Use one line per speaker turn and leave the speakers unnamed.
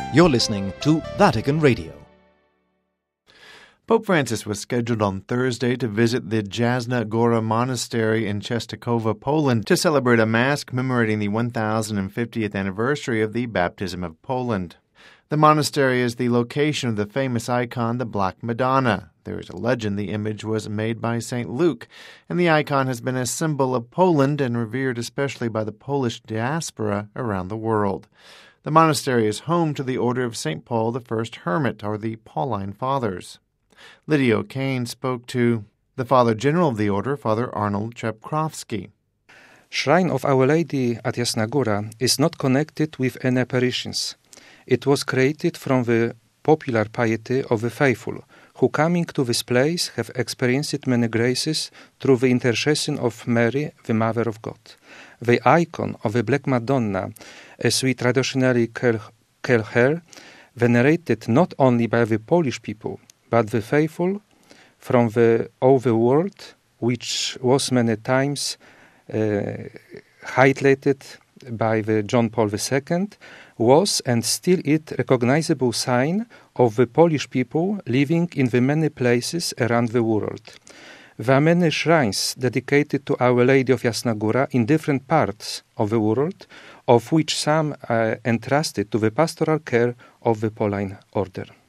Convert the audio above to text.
You're listening to Vatican Radio.
Pope Francis was scheduled on Thursday to visit the Jasna Gora Monastery in Częstochowa, Poland, to celebrate a Mass commemorating the 1050th anniversary of the baptism of Poland. The monastery is the location of the famous icon, the Black Madonna. There is a legend the image was made by St. Luke, and the icon has been a symbol of Poland and revered especially by the Polish diaspora around the world. The monastery is home to the Order of St. Paul I Hermit, or the Pauline Fathers. Lydia O'Kane spoke to the Father General of the Order, Father Arnold Czepkowski.
Shrine of Our Lady at Jasna Góra is not connected with any apparitions. It was created from the popular piety of the faithful, who coming to this place have experienced many graces through the intercession of Mary, the Mother of God. The icon of the Black Madonna, as we traditionally call her, venerated not only by the Polish people, but the faithful from all the world, which was many times highlighted by the John Paul II, was and still is recognizable sign of the Polish people living in the many places around the world. There are many shrines dedicated to Our Lady of Jasna Góra in different parts of the world, of which some are entrusted to the pastoral care of the Pauline Order.